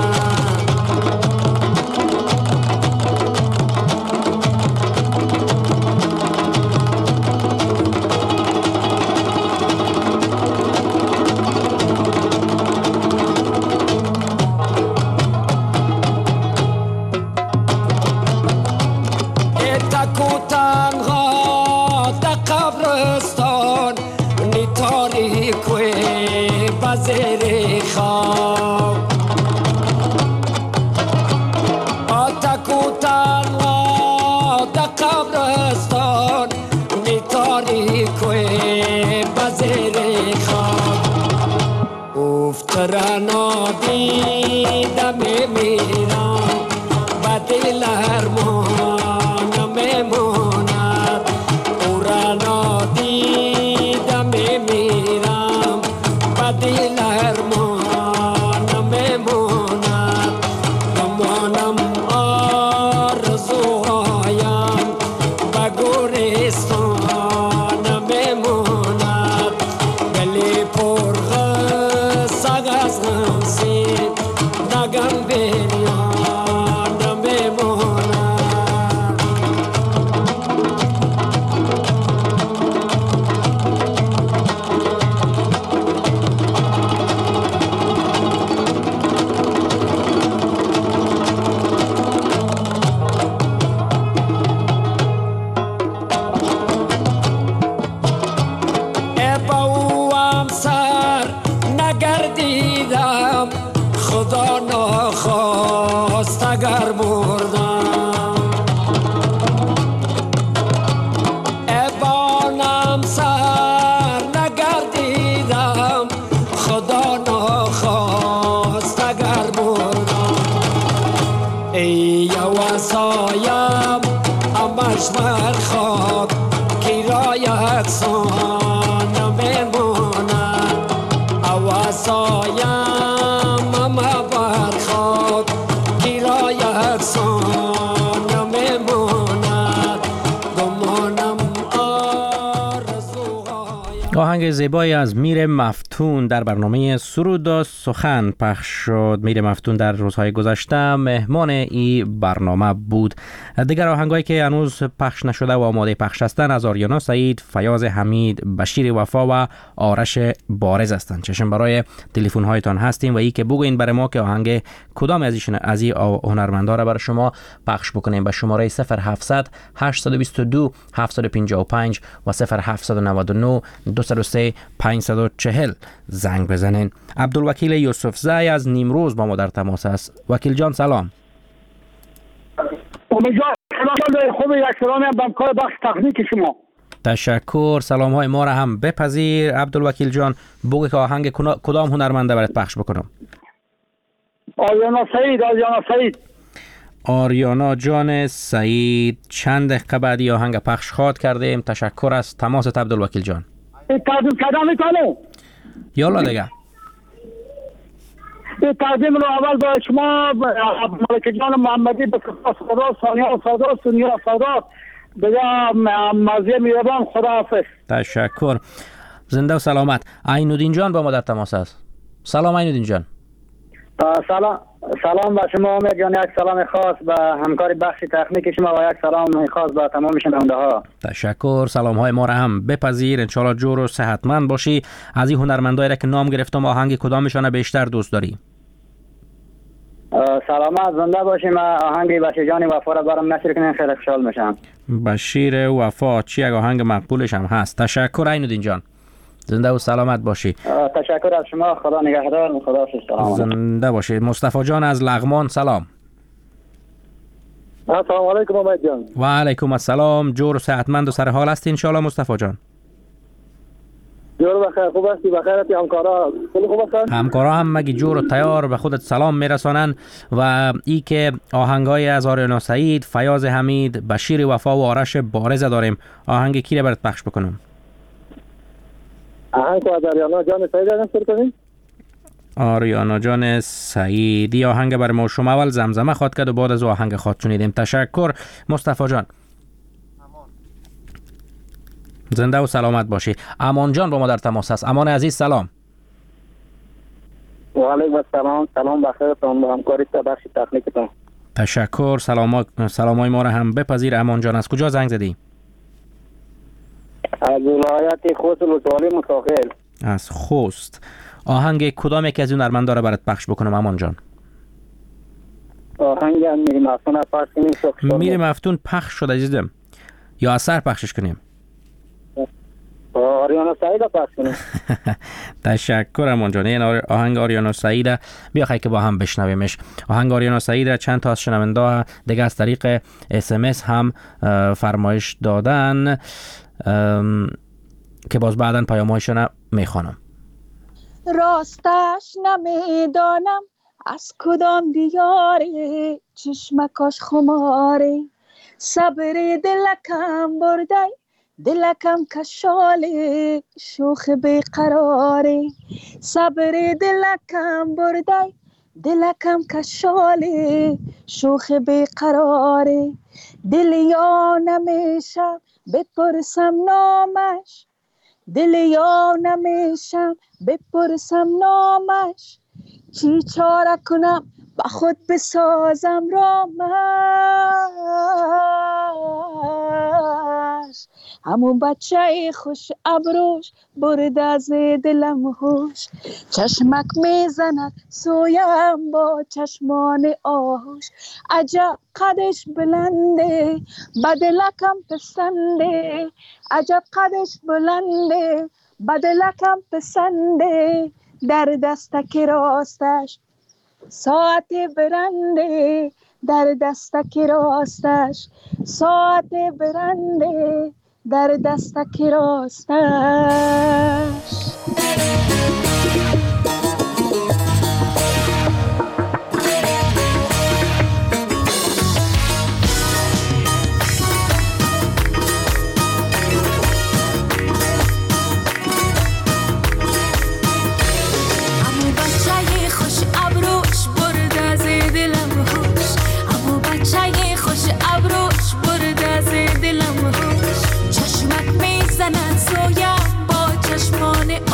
رنا دیدم میرم و دل ارمان میماند، او رنا دیدم میرم و دل ارمان میماند. گمانم آرزوهایم به گورستان میماند، دل پر از غمسی نغم بریان میماند. با او هم سر نگردیدم، خدا نخواست اگر مردم. ابانم سر نگردیدم، خدا نخواست اگر مردم. ای وصایم همش بر خاک کرای اکسان میماند، وصایم همه بر خاک کرای اکسان میماند. گمانم آرزوهایم. آهنگ زیبایی از میر مفتون مفتون در برنامه سرود و سخن پخش شد. میر مفتون در روزهای گذشته مهمان این برنامه بود. دیگر آهنگایی که هنوز پخش نشده و آماده پخش هستند از آریانا سعید، فیاض حمید، بشیر وفا و آرش بارز هستند. چشم برای تلفن هایتان هستیم و ای که بگوین برای ما که آهنگ کدام از این هنرمندا را برای شما پخش بکنیم. به شماره 0700 822 755 و 0799 203 540 زنگ بزنین. عبدالوکیل یوسف زای از نیمروز با ما در تماس است. وکیل جان سلام. امیدوارم خوب، یک سلامی هم به کار بخش تکنیک شما. تشکر. سلام های ما را هم بپذیر. عبدالوکیل جان بگو که آهنگ کدام هنرمنده برات پخش بکنم؟ آریانا سعید. آریانا جان سعید. چند دقیقه بعدی آهنگ پخش خواهد کردیم. تشکر از تماست عبدالوکیل جان. تقدیم کردن میکنه. یالا دیگه. تقدیم رو اول با شما ملک جان محمدی به خدا سانیا سادات سونیا سادات دیگه مزیه میربان خدا حافظ. تشکر. زنده و سلامت. عینودین جان با ما در تماس است. سلام عینودین جان. سلام به شما امید جان، یک سلام خاص به همکار بخش تکنیک شما و یک سلام خاص به تمام شنونده ها. تشکر. سلام های ما را هم بپذیر. انشالله جور و صحتمند باشی. از این هنرمندایی را که نام گرفتم آهنگ کدامشان بیشتر دوست داری؟ سلامت زنده باشیم. آهنگ بشیر جان وفا را برام نشر کنین خیلی خوشحال میشم. بشیر وفا چی یک آهنگ مقبولش هم هست. تشکر عینودین جان. زنده و سلامت باشی. تشکر از شما. خدا نگهدار. خدا سلام. زنده باشی. مصطفی جان از لغمان سلام. السلام علیکم امید جان. و علیکم السلام. جور و صحتمند و سر حال هستی ان شاء الله مصطفی جان؟ جور بخیر. خوب هستی؟ بخیرتی؟ همکارا خوب هستن؟ همکارا هم مگی جور و تیار به خودت سلام میرسانن و ای که آهنگای از آریانا سعید، فیاض حمید، بشیر وفا و آرش بارز داریم. آهنگ کی را برات پخش بکنم؟ آهنگ از آریانا جان سعید نشر کنیم. آریانا جان سعیدی آهنگ برای ما شما اول زمزمه خواد کرد و بعد از آهنگ خواد شنیدیم. تشکر مصطفی جان. زنده و سلامت باشی. امان جان با ما در تماس است. امان عزیز سلام. و علیکم السلام. سلام بخیرتون با همکاریت بخش تکنیکتون. تشکر. سلامای ما را هم بپذیر. امان جان از کجا زنگ زدی؟ از ولایت خوست ولسوالی متاخر. از خوست. آهنگ کدام یکی از اون هنرمندا را برات پخش بکنم امان جان؟ آهنگ میر مفتون پخش کنیم. میر مفتون پخش شد عزیزم یا اثر پخشش کنیم؟ آریانا سعید پخش کنیم. تشکر امان جان. این آهنگ آریانا سعید بیا خیلی که با هم بشنویمش. آهنگ آریانا سعید چند تا از شنونده دیگه از طریق SMS هم فرمایش دادن که باز بعداً پیام‌هایشون میخوانم. راستش نمیدانم از کدام دیاره چشمکاش خماره صبر دلکم برده دلکم کشاله شوخ بیقراره صبر دلکم برده دلکم کشاله شوخ بیقراره دل یا نمیشم بپرسم نامش دل یا نمیشم بپرسم نامش چی چاره کنم با خود بسازم رامش همون بچه خوش ابروش برد از دلم هوش چشمک میزند سویم با چشمان آهوش عجب قدش بلنده بدلکم پسنده عجب قدش بلنده بدلکم پسنده در دستک راستش ساعت برنده در دستک راستش ساعت برنده در دستک راستش سویم با چشمان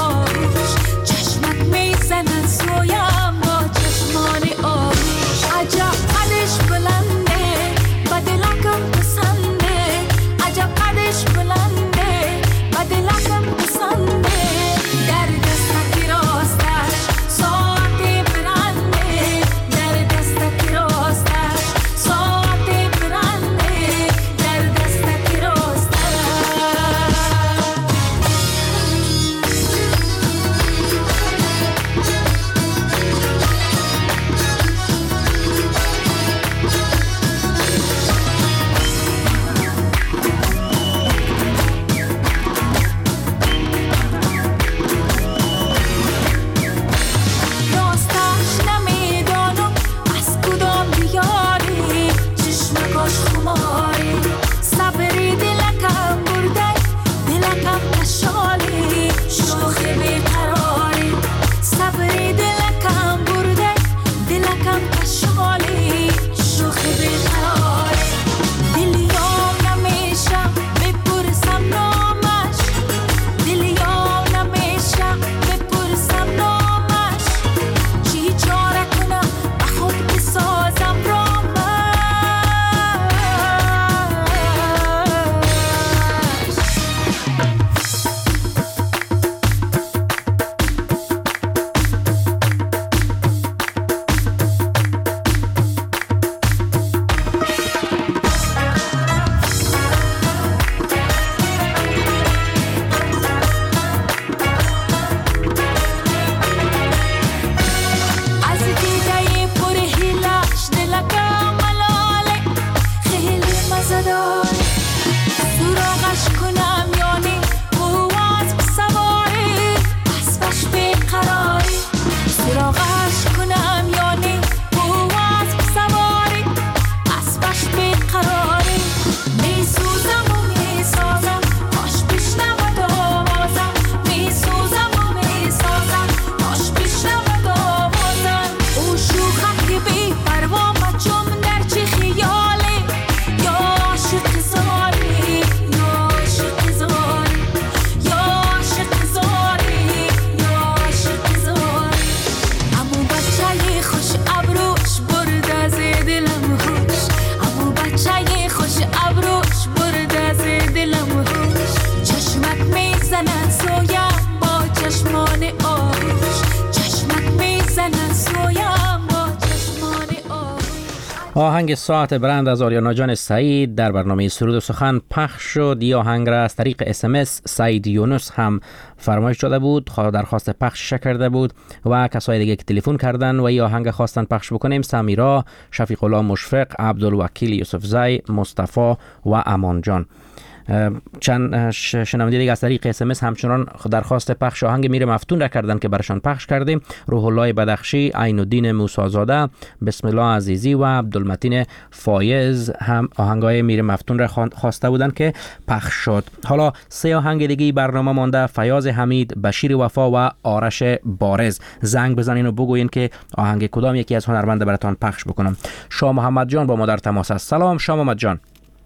میزند سویم با چشمان آروش، چشمک میزند سویم با چشمان آروش. آهنگ ساعت برند از آریانا جان سعید در برنامه سرود و سخن پخش شد. یا آهنگ را از طریق SMS سعید یونس هم فرمایش داده بود، درخواست پخش کرده بود و کسای دیگه که تلفن کردن و یا آهنگ خواستن پخش بکنیم: سمیرا، شفیق الله مشفق، عبدالوکیل یوسفزی، مصطفی و امان جان. چند شنونده دیگه از طریق SMS همچنان درخواست پخش آهنگ میر مفتون را کردن که برشان پخش کردیم. روح الله بدخشی، عین الدین موسی زاده، بسم الله عزیزی و عبدالمتین فایز هم آهنگای میر مفتون را خواسته بودن که پخش شد. حالا 3 آهنگ دیگه برنامه مانده: فیاض حمید، بشیر وفا و آرش بارز. زنگ بزنین و بگوین که آهنگ کدام یکی از هنرمنده براتون پخش بکنم. شاه محمد جان با ما در تماس است. سلام شاه محمد جان.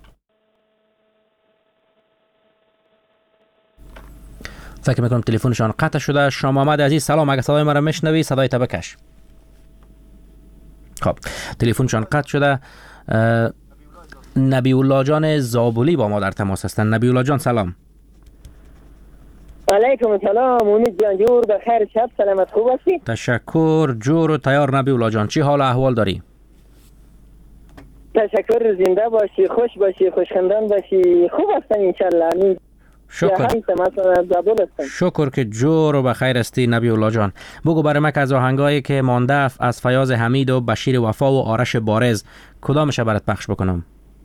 فکر میکنم تلفنشان قطع شده. شاه محمد عزیز سلام، اگه صدای مرا میشنوی صدای تا بکش. خب تلفنشان قطع شده. نبی الله جان زابولی با ما در تماس هستند. نبی الله جان سلام. علیکم السلام. امید جان جور بخیر، شب سلامت، خوب هستی؟ تشکر، جور و تیار. نبی الله جان چی حال احوال داری؟ تشکر، زنده باشی، خوش باشی، خوشخندان باشی، خوب هستم انشالله. شکر که جور و بخیر استی نبی الله جان. بگو برای من که از آهنگایی که مانده از فیاض حمید و بشیر وفا و آرش بارز کدامش برات پخش بکنم؟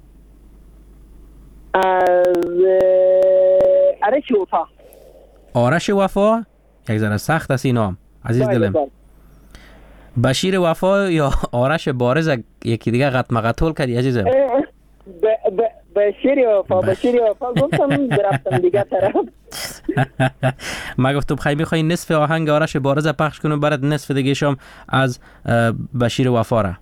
از آرش وفا. آرش وفا یک ذره سخت است این نام عزیز دلم. بشیر وفا یا آرش بارز یکی دیگه قطع مقطول کردی عزیزم. بشیر وفا گفتم برفتم دیگه طرف. ما گفتم خیلی میخوایی نصف آهنگ آرش بارز پخش کنم برات نصف دیگه شم از بشیر وفا را.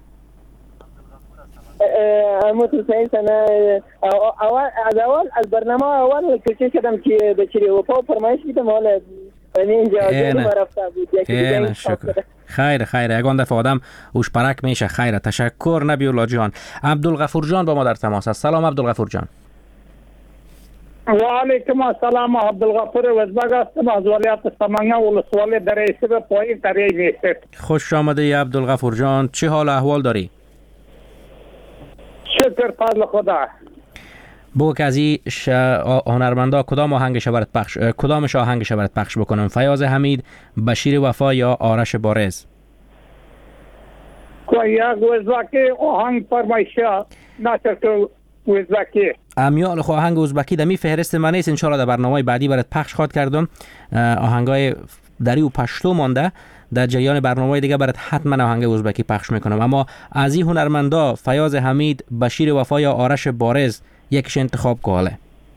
از برنامه اول کوشش کردم که بشیر وفا فرمایش بدم، حالا اینجا رفته بود. شکر. خیر یگان دفعه آدم اوش پرک میشه. خیر، تشکر نبی الله جان. عبدالغفور جان با ما در تماس است. سلام عبدالغفور جان. و علیکم السلام. عبدالغفور وزبگ هستم از ولایت سمنگه ولسوالی در ایسب پایین تریه نیست. خوش آمده ی عبدالغفور جان. چه حال احوال داری؟ شکر فضل خدا. بگو که از این هنرمندا کدامش آهنگش برات پخش بکنم؟ فیاض حمید، بشیر وفا یا آرش بارز؟ یک وزبکی آهنگ فرمایشه ناصر وزبکی. امیال خو آهنگ ازبکی دمی فهرست من نیست. انشالله در برنامه بعدی برات پخش خواهد کردم. آهنگای دری و پشتو مانده، در جریان برنامه دیگه برات حتما آهنگ ازبکی پخش میکنم. اما از این هنرمندا فیاض حمید، بشیر وفا یا آرش بارز یکیش انتخاب کاله.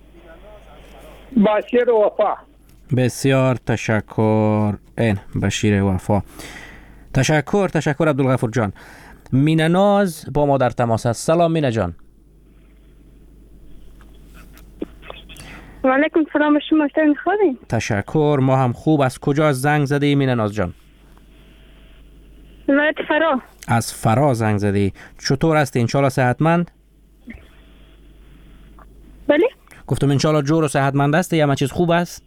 بشیر وفا. بسیار تشکر. این بشیر وفا. تشکر عبدالغفور جان. مینه ناز با ما در تماس است. سلام مینه جان. و علیکم السلام. شما چطور خوبین؟ تشکر، ما هم خوب. از کجا زنگ زدی مینه ناز جان؟ ولایت فرا. از فرا زنگ زدی. چطور هستی؟ انشالله صحتمند؟ بله؟ گفتم انشالله جور و صحتمند هستی؟ همه چیز خوب است؟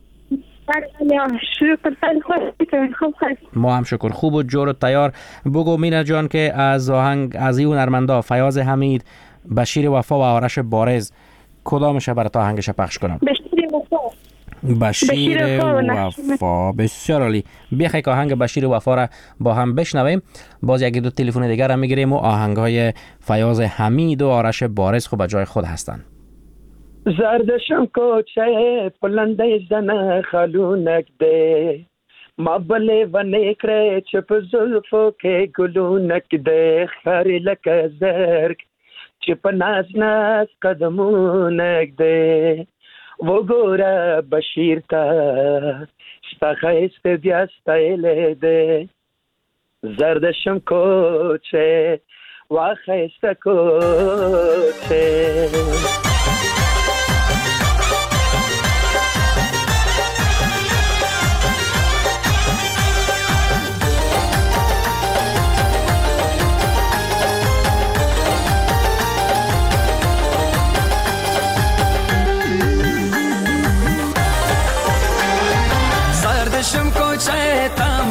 ما هم شکر خوب و جور و تیار. بگو مینه جان که از این هنرمندا فیاض حمید، بشیر وفا و آرش بارز کدامش برات آهنگش پخش کنم؟ بشیر وفا. بسیار عالی. بخوای که آهنگ بشیر وفا را با هم بشنویم. باز یکی دو تلفن دیگر را میگیریم و آهنگهای فیاض حمید و آرش بارز خوب جای خود هستند. زردشم کوچه پلنده زنه خلونک ده ما بله و نکره چپ زلفو که گلونک ده خاری لکه زرگ چپ ناز ناز قدمونک ده و گوره بشیر تا ستا خیست بیا ستایل ده زردشم کوچه و خیست کوچه.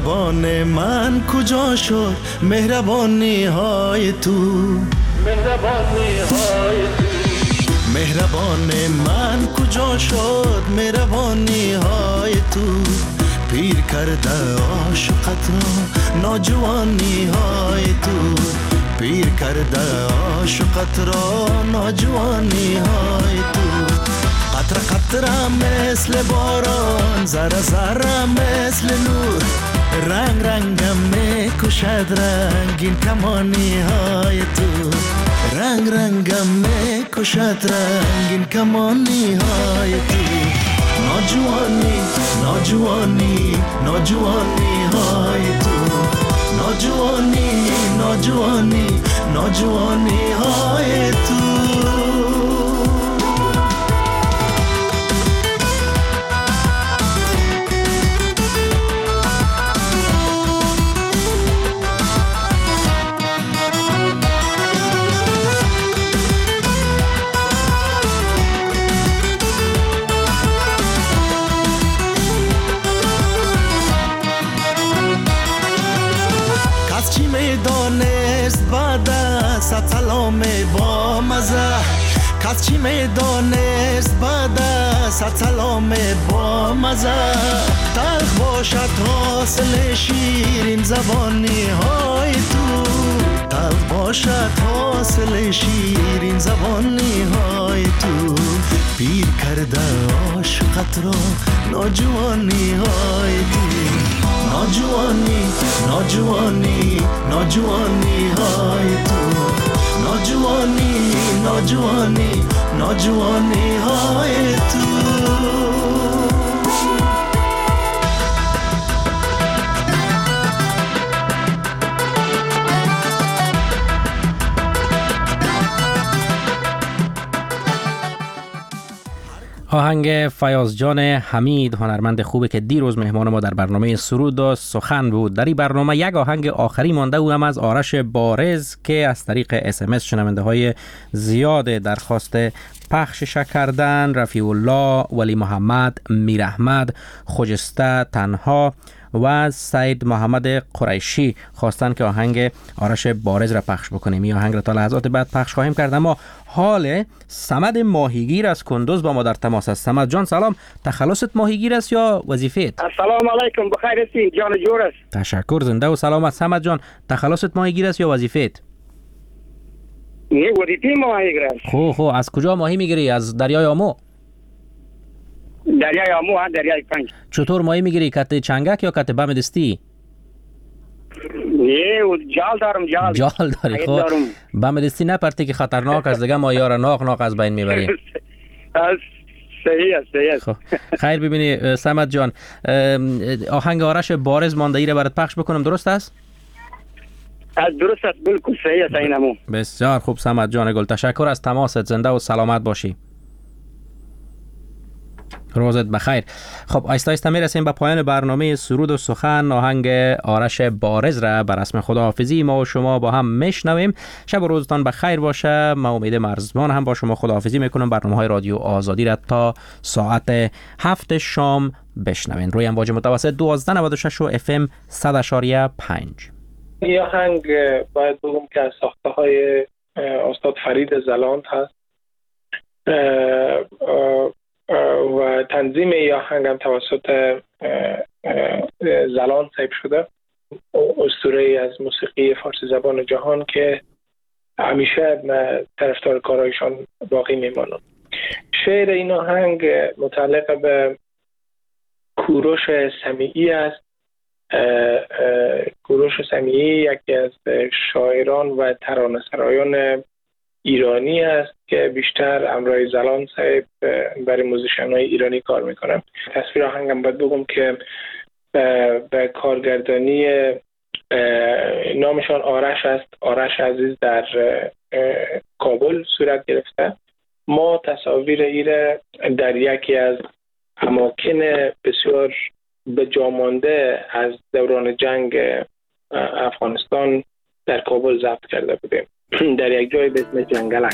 مهربان من کجا شد مهربانی های تو، مهربانی های تو. مهربان من کجا شد مهربانی های تو، پیر کرده عاشقت را ناجوانی های تو، پیر کرده عاشقت را ناجوانی های تو. قطره قطره مثل باران، ذره ذره مثل نور، رنگ رنگم میکشد رنگین کمانی های تو، رنگ رنگم میکشد رنگین کمانی های تو. ناجوانی ناجوانی ناجوانی های تو، ناجوانی ناجوانی ناجوانی های تو. سلام با مزه، کس چی میدانست بعد از سلام با مزه، تلخ باشد حاصل شیرین زبانی های تو، تلخ باشد حاصل شیرین زبانی های تو. پیر کرده عاشقت را ناجوانی های تو، ناجوانی ناجوانی ناجوانی های تو، ناجوانی ناجوانی ناجوانی های تو. آهنگ فیاض جان حمید، هنرمند خوبه که دیروز مهمان ما در برنامه سرود و سخن بود. در این برنامه یک آهنگ آخری مانده و هم از آرش بارز که از طریق SMS شنونده های زیاد درخواست پخشش کردن. رفیع الله، ولی محمد، میر احمد، خجسته تنها و سید محمد قریشی خواستن که آهنگ آرش بارز را پخش بکنیم. این آهنگ را تا لحظات بعد پخش خواهیم کرد. اما حال صمد ماهیگیر از کندوز با ما در تماس است. صمد جان سلام، تخلصت ماهیگیر است یا وظیفت؟ السلام علیکم، بخیر هستی؟ جان جور است. تشکر، زنده و سلامت. صمد جان تخلصت ماهیگیر است یا وظیفت؟ نه، وظیفه ماهیگیر است. خو از کجا ماهی میگیری؟ از دریای آمو؟ دریای آمو ها، دریای پنج. چطور ماهی میگیری؟ کت چنگک یا کت بم دستی؟ نه، جال دارم. جال داری؟ خب بم دستی نپرتی که خطرناک است دیگه، ماهی ها را ناق از بین میبری. صحیح است. خب خیر، ببینی صمد جان، آهنگ آرش بارز مانده ای را برات پخش بکنم، درست است؟ درست است، بالکل صحیح است. اینمو بسیار خوب صمد جان گل، تشکر از تماست، زنده و سلامت باشی. روزت بخیر. خب آیسته آیسته میرسیم به پایان برنامه سرود و سخن. آهنگ آرش بارز را بر اسم خداحافظی ما و شما با هم میشنویم. شب و روزتان بخیر باشه. من امید مرزبان هم با شما خداحافظی میکنم. برنامه‌های رادیو آزادی را تا ساعت 7 شام بشنوین روی امواج متوسط 1296 و FM 100.5. این آهنگ باید بگم که از ساخته‌های استاد فرید زلاند هست و تنظیم این آهنگ هم توسط زلاند صاحب شده، اسطوره‌ای از موسیقی فارسی زبان جهان که همیشه طرفدار کارایشان باقی میمانم. شعر این آهنگ متعلق به کوروش سمیعی است. کوروش سمیعی یکی از شاعران و ترانه‌سرایان ایرانی است که بیشتر همراه زلاند صاحب برای موزیشن‌های ایرانی کار میکنه. تصویر آهنگم باید بگم که به کارگردانی نامشان آرش است، آرش عزیز در کابل صورت گرفته. ما تصاویر ایره در یکی از اماکن بسیار به جا مانده از دوران جنگ افغانستان در کابل ضبط کرده بودیم، در یک جای به اسم جنگلک.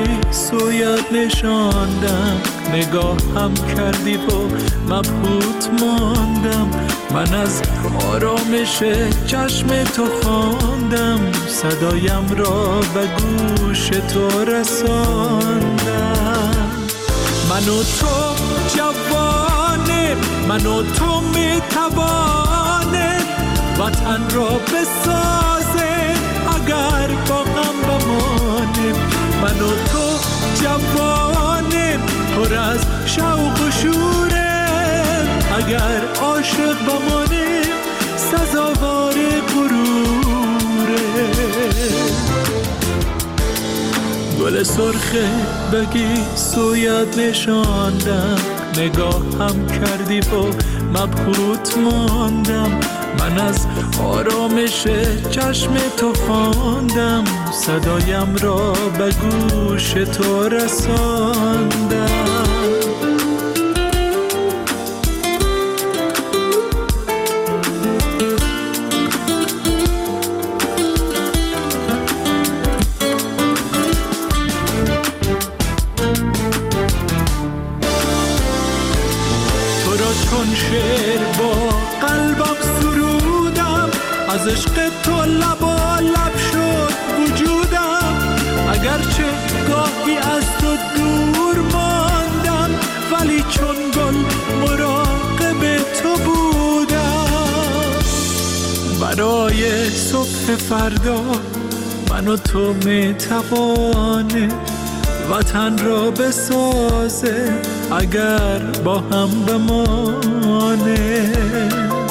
بگی سویت نشاندم، نگاه هم کردی و مبهوت ماندم. من از آرامش چشم تو خواندم، صدایم را به گوش تو رساندم. من و تو جوانه، من و تو میتوانه وطن را بسازه اگر با هم بمانیم. من و تو جوانه پر از شوق و شوره، اگر عاشق بمانیم سزاوار غروره. گل سرخه بگی سویت نشاندم، نگاه هم کردی و مبهوت ماندم. من از آرامش چشم تو خواندم، صدایم را به گوش تو رساندم. چون شعر با قلبم سرودم، از عشق تو لبا لب شد وجودم. اگرچه گاهی از تو دور ماندم، ولی چون گل مراقب تو بودم. برای صبح فردا من و تو میتوانه وطن را بسازه اگر با هم بمانه.